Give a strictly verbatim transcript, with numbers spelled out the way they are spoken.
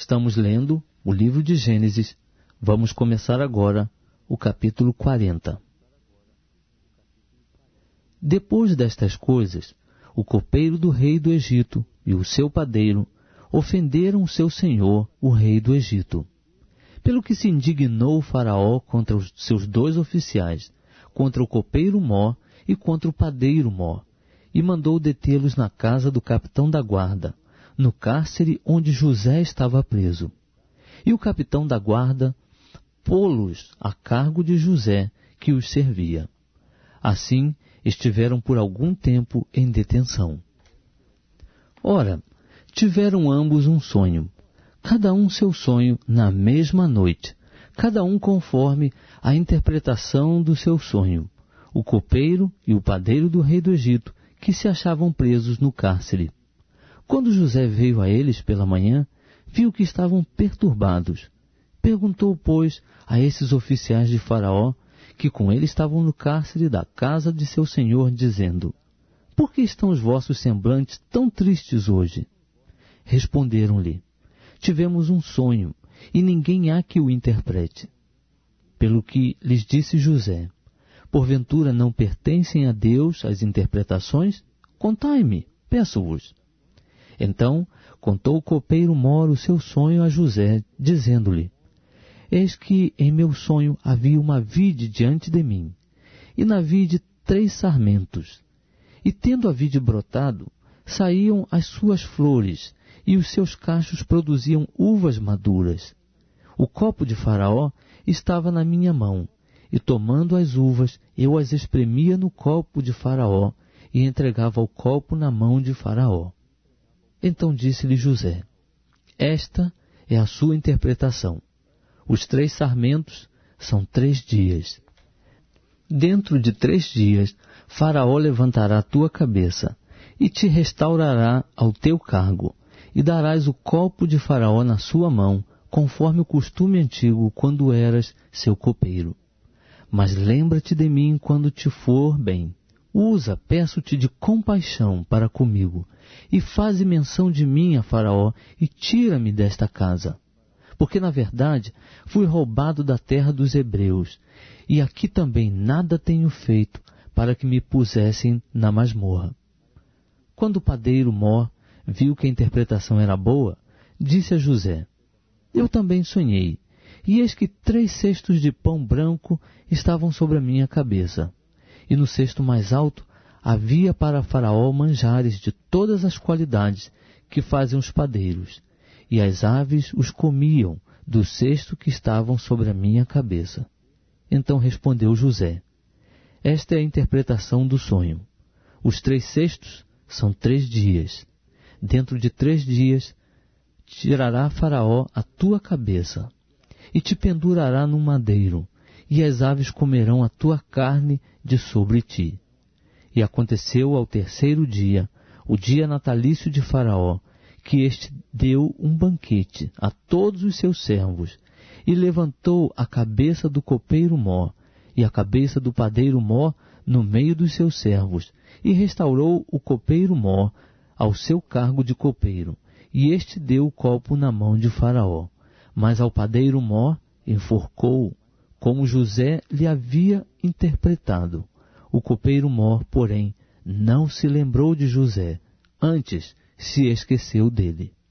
Estamos lendo o livro de Gênesis. Vamos começar agora o capítulo quarenta. Depois destas coisas, o copeiro do rei do Egito e o seu padeiro ofenderam o seu senhor, o rei do Egito. Pelo que se indignou o faraó contra os seus dois oficiais, contra o copeiro Mó e contra o padeiro Mó, e mandou detê-los na casa do capitão da guarda, no cárcere onde José estava preso. E o capitão da guarda pô-los a cargo de José, que os servia. Assim, estiveram por algum tempo em detenção. Ora, tiveram ambos um sonho, cada um seu sonho na mesma noite, cada um conforme a interpretação do seu sonho, o copeiro e o padeiro do rei do Egito, que se achavam presos no cárcere. Quando José veio a eles pela manhã, viu que estavam perturbados. Perguntou, pois, a esses oficiais de Faraó, que com ele estavam no cárcere da casa de seu senhor, dizendo: Por que estão os vossos semblantes tão tristes hoje? Responderam-lhe: Tivemos um sonho, e ninguém há que o interprete. Pelo que lhes disse José: Porventura não pertencem a Deus as interpretações? Contai-me, peço-vos. Então contou o copeiro Mó o seu sonho a José, dizendo-lhe: Eis que em meu sonho havia uma vide diante de mim, e na vide três sarmentos. E tendo a vide brotado, saíam as suas flores, e os seus cachos produziam uvas maduras. O copo de Faraó estava na minha mão, e tomando as uvas, eu as espremia no copo de Faraó, e entregava o copo na mão de Faraó. Então disse-lhe José: Esta é a sua interpretação. Os três sarmentos são três dias. Dentro de três dias, Faraó levantará a tua cabeça e te restaurará ao teu cargo, e darás o copo de Faraó na sua mão, conforme o costume antigo, quando eras seu copeiro. Mas lembra-te de mim quando te for bem. Usa, peço-te, de compaixão para comigo, e faze menção de mim a Faraó, e tira-me desta casa. Porque, na verdade, fui roubado da terra dos hebreus, e aqui também nada tenho feito para que me pusessem na masmorra. Quando o padeiro Mó viu que a interpretação era boa, disse a José: Eu também sonhei, e eis que três cestos de pão branco estavam sobre a minha cabeça, e no cesto mais alto havia para Faraó manjares de todas as qualidades que fazem os padeiros, e as aves os comiam do cesto que estavam sobre a minha cabeça. Então respondeu José: Esta é a interpretação do sonho. Os três cestos são três dias. Dentro de três dias tirará Faraó a tua cabeça, e te pendurará num madeiro, e as aves comerão a tua carne de sobre ti. E aconteceu ao terceiro dia, o dia natalício de Faraó, que este deu um banquete a todos os seus servos, e levantou a cabeça do copeiro Mó, e a cabeça do padeiro Mó no meio dos seus servos, e restaurou o copeiro Mó ao seu cargo de copeiro, e este deu o copo na mão de Faraó. Mas ao padeiro Mó enforcou, como José lhe havia interpretado. O copeiro Mó, porém, não se lembrou de José, antes se esqueceu dele.